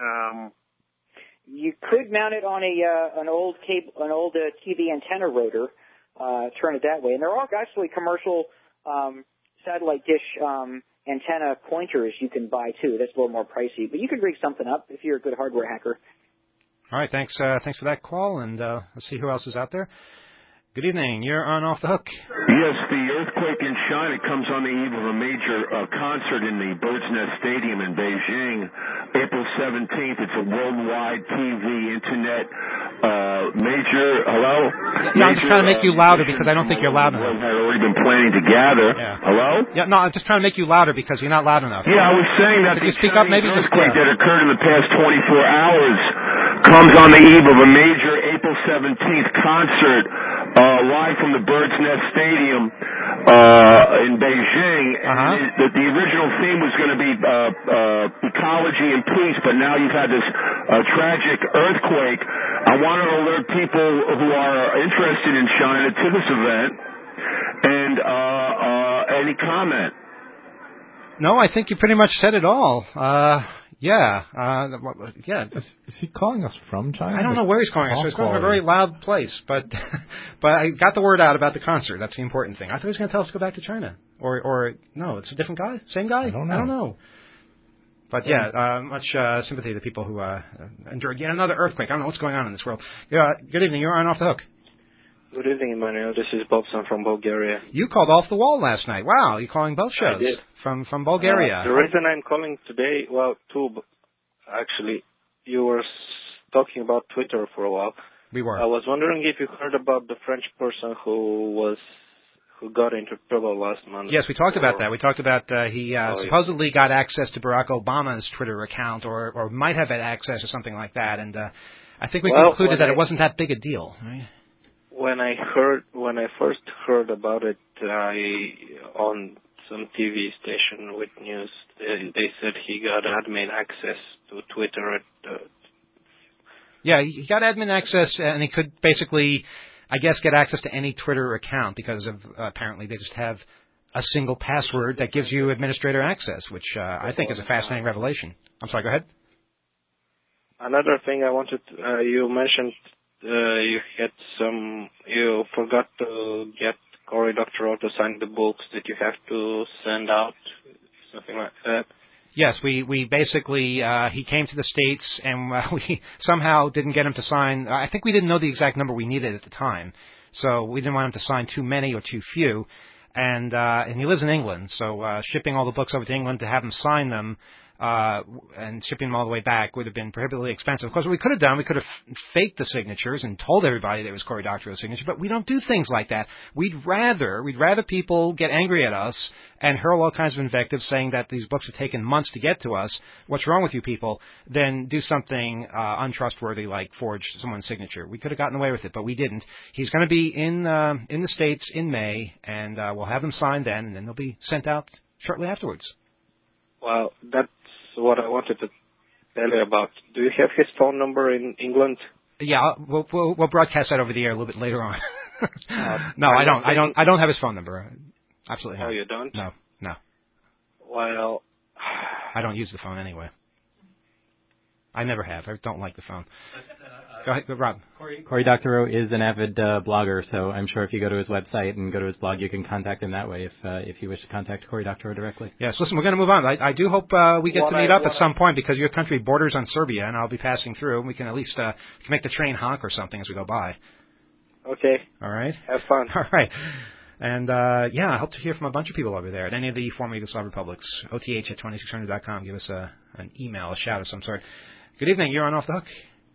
You could mount it on an old TV antenna rotor, turn it that way. And there are actually commercial satellite dish antenna pointers you can buy too. That's a little more pricey, but you can rig something up if you're a good hardware hacker. All right, thanks for that call, and let's see who else is out there. Good evening. You're on Off the Hook. Yes, the earthquake in China comes on the eve of a major concert in the Bird's Nest Stadium in Beijing, April 17th. It's a worldwide TV, internet, major, hello? Yeah, I'm just trying to make you louder because I don't think you're loud enough. Had already been planning to gather. Yeah. Hello? Yeah, no, I'm just trying to make you louder because you're not loud enough. Yeah, I was saying that Could the you speak up maybe? earthquake that occurred in the past 24 hours comes on the eve of a major April 17th concert live from the Bird's Nest Stadium in Beijing. And the original theme was going to be ecology and peace, but now you've had this tragic earthquake. I want to alert people who are interested in China to this event. And Any comment? No, I think you pretty much said it all. Yeah. Is he calling us from China? I don't know where he's calling us. So he's calling from a very loud place, but I got the word out about the concert. That's the important thing. I thought he was going to tell us to go back to China, or no, it's a different guy, same guy. I don't know. But yeah, much sympathy to people who endured yet another earthquake. I don't know what's going on in this world. Good evening. You're on Off the Hook. Good evening, Emmanuel. This is Bobson from Bulgaria. You called Off the Wall last night. Wow, you're calling both shows. I did. From Bulgaria. The reason I'm calling today, well, actually, you were talking about Twitter for a while. We were. I was wondering if you heard about the French person who got into trouble last month. Yes, we talked about that. We talked about he supposedly got access to Barack Obama's Twitter account, or might have had access or something like that. And I think we concluded that it wasn't that big a deal. Right? When I first heard about it, on some TV station with news, they said he got admin access to Twitter. Yeah, he got admin access, and he could basically, I guess, get access to any Twitter account because of apparently they just have a single password that gives you administrator access, which I think is a fascinating revelation. I'm sorry, go ahead. Another thing I wanted, you mentioned you forgot to get Cory Doctorow to sign the books that you have to send out, something like that. Yes, we basically, he came to the States and we somehow didn't get him to sign. I think we didn't know the exact number we needed at the time. So we didn't want him to sign too many or too few. And he lives in England, so shipping all the books over to England to have him sign them and shipping them all the way back would have been prohibitively expensive. Of course, what we could have done, we could have faked the signatures and told everybody that it was Cory Doctorow's signature, but we don't do things like that. We'd rather people get angry at us and hurl all kinds of invectives saying that these books have taken months to get to us, what's wrong with you people, than do something untrustworthy like forge someone's signature. We could have gotten away with it, but we didn't. He's going to be in the States in May, and we'll have them signed then, and then they'll be sent out shortly afterwards. Well, that's what I wanted to tell you about. Do you have his phone number in England? Yeah, we'll broadcast that over the air a little bit later on. No, I don't have his phone number. Absolutely not. Oh, you don't? No. Well, I don't use the phone anyway. I never have. I don't like the phone. Go ahead, Rob. Cory Doctorow is an avid blogger, so I'm sure if you go to his website and go to his blog, you can contact him that way if you wish to contact Cory Doctorow directly. Yes, listen, we're going to move on. I do hope we get to meet up at some point because your country borders on Serbia, and I'll be passing through, and we can at least make the train honk or something as we go by. Okay. All right. Have fun. All right. And, I hope to hear from a bunch of people over there at any of the former Yugoslav republics. OTH@2600.com. Give us an email, a shout of some sort. Good evening. You're on Off the Hook.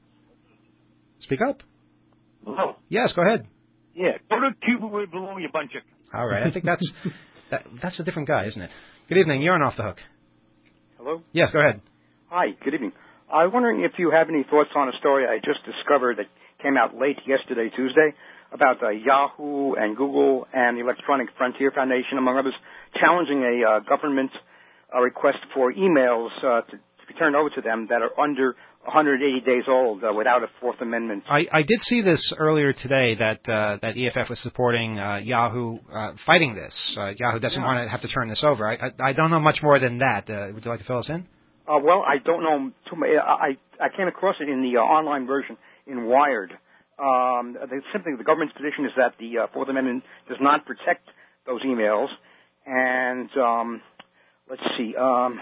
Speak up. Hello. Yes, go ahead. Yeah, go to Cuba where it belongs, you bunch of... All right. I think that's a different guy, isn't it? Good evening. You're on Off the Hook. Hello? Yes, go ahead. Hi, good evening. I was wondering if you have any thoughts on a story I just discovered that came out late yesterday, Tuesday, about Yahoo and Google and the Electronic Frontier Foundation, among others, challenging a government request for emails to be turned over to them that are under 180 days old without a Fourth Amendment. I did see this earlier today that EFF was supporting Yahoo fighting this. Yahoo doesn't want to have to turn this over. I don't know much more than that. Would you like to fill us in? Well, I don't know too much. I came across it in the online version in Wired. Simply the government's position is that the Fourth Amendment does not protect those emails. And let's see.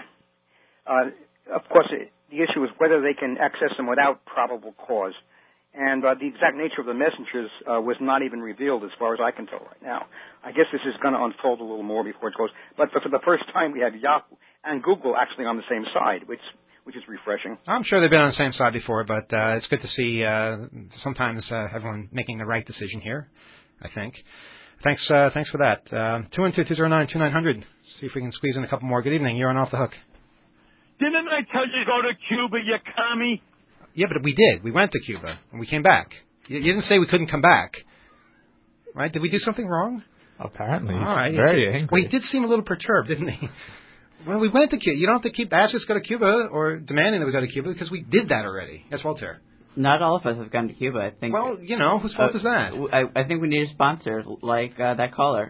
Of course, the issue is whether they can access them without probable cause. And the exact nature of the messengers was not even revealed as far as I can tell right now. I guess this is going to unfold a little more before it goes. But for the first time, we have Yahoo and Google actually on the same side, which is refreshing. I'm sure they've been on the same side before, but it's good to see sometimes everyone making the right decision here, I think. Thanks for that. 212-209-2900. See if we can squeeze in a couple more. Good evening. You're on Off the Hook. Didn't I tell you to go to Cuba, you commie? Yeah, but we did. We went to Cuba, and we came back. You didn't say we couldn't come back. Right? Did we do something wrong? Apparently. All right. Very angry. Well, he did seem a little perturbed, didn't he? Well, we went to Cuba. You don't have to keep asking us to go to Cuba or demanding that we go to Cuba because we did that already. Yes, Voltaire. Not all of us have gone to Cuba, I think. Well, whose fault is that? I think we need a sponsor like that caller.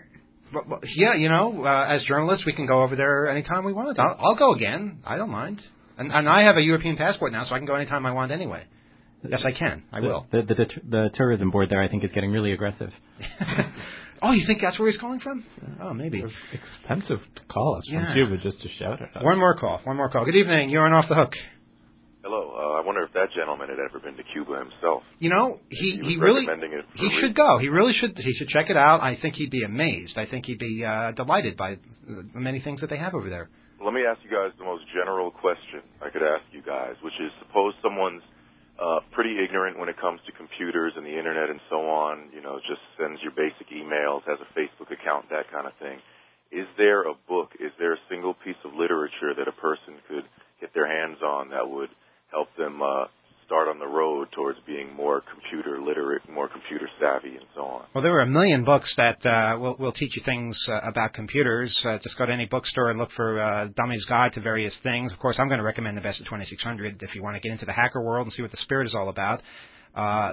Yeah, as journalists, we can go over there anytime we want. I'll go again. I don't mind. And I have a European passport now, so I can go anytime I want anyway. Yes, I can. I will. The tourism board there, I think, is getting really aggressive. Oh, you think that's where he's calling from? Oh, maybe. It's expensive to call us from Cuba just to shout at us. One more call. Good evening. You're on Off the Hook. Hello. I wonder if that gentleman had ever been to Cuba himself. He really should go. He really should. He should check it out. I think he'd be amazed. I think he'd be delighted by the many things that they have over there. Let me ask you guys the most general question I could ask you guys, which is, suppose someone's pretty ignorant when it comes to computers and the internet and so on, just sends your basic emails, has a Facebook account, that kind of thing. Is there a book, is there a single piece of literature that a person could get their hands on that would help them start on the road towards being more computer literate, more computer savvy, and so on? Well, there are a million books that will teach you things about computers. Just go to any bookstore and look for Dummy's Guide to Various Things. Of course, I'm going to recommend The Best of 2600 if you want to get into the hacker world and see what the spirit is all about. I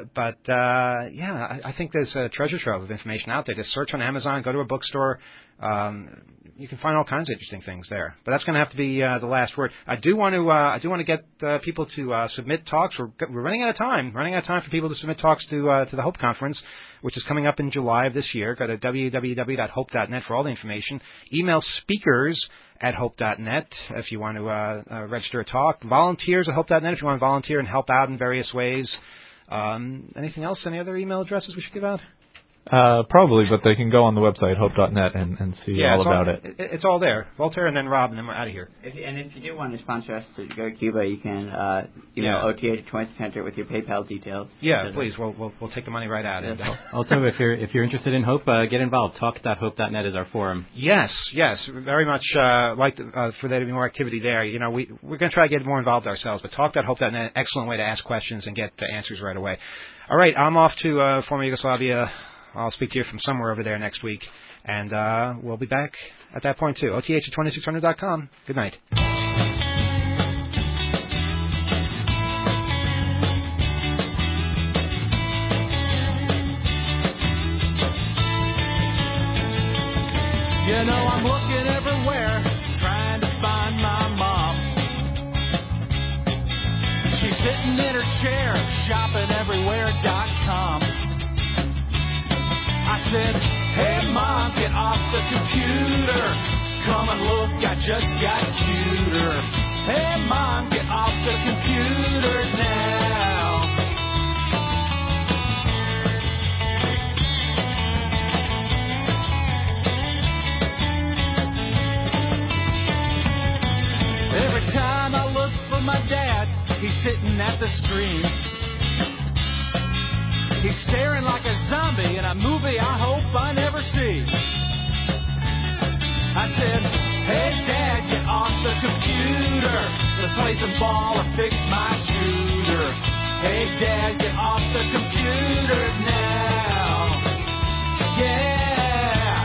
think there's a treasure trove of information out there. Just search on Amazon, go to a bookstore. You can find all kinds of interesting things there. But that's going to have to be the last word. I do want to get people to submit talks. We're running out of time. Running out of time for people to submit talks to the Hope Conference, which is coming up in July of this year. Go to www.hope.net for all the information. Email speakers@hope.net if you want to register a talk. Volunteers@hope.net if you want to volunteer and help out in various ways. Anything else? Any other email addresses we should give out? Probably, but they can go on the website, hope.net, and see all about it. It's all there. Voltaire and then Rob, and then we're out of here. If you do want to sponsor us to go to Cuba, you can email OTA@2600 with your PayPal details. Yeah, please. We'll take the money right out. And also, if you're interested in Hope, get involved. Talk.hope.net is our forum. Yes, very much like for there to be more activity there. We're going to try to get more involved ourselves, but talk.hope.net, excellent way to ask questions and get the answers right away. All right, I'm off to former Yugoslavia. I'll speak to you from somewhere over there next week, and we'll be back at that point too. OTH@2600.com. Good night. I'm looking everywhere, trying to find my mom. She's sitting in her chair, shoppingeverywhere.com. I said, hey Mom, get off the computer. Come and look, I just got cuter. Hey Mom, get off the computer now. Every time I look for my dad, he's sitting at the screen. He's staring like a zombie in a movie I hope I never see. I said, hey Dad, get off the computer. Let's play some ball or fix my scooter. Hey Dad, get off the computer now. Yeah.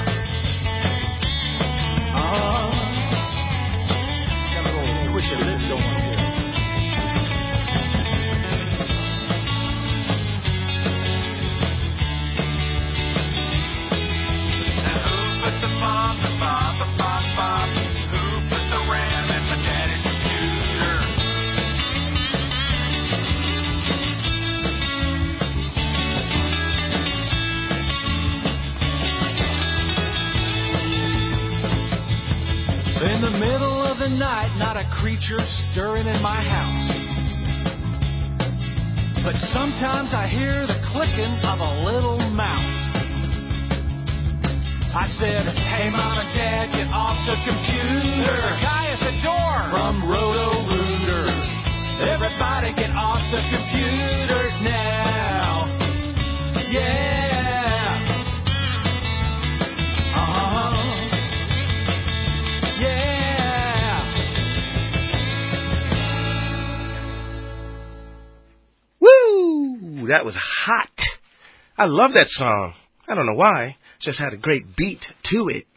Got a little twitchy lip going here. Who put the RAM in my daddy's computer? In the middle of the night, not a creature stirring in my house. But sometimes I hear the clicking of a little mouse. I said, hey Mom and Dad, get off the computer. There's a guy at the door from Roto-Rooter. Everybody get off the computer now. Yeah. Yeah. Woo! That was hot. I love that song. I don't know why. Just had a great beat to it.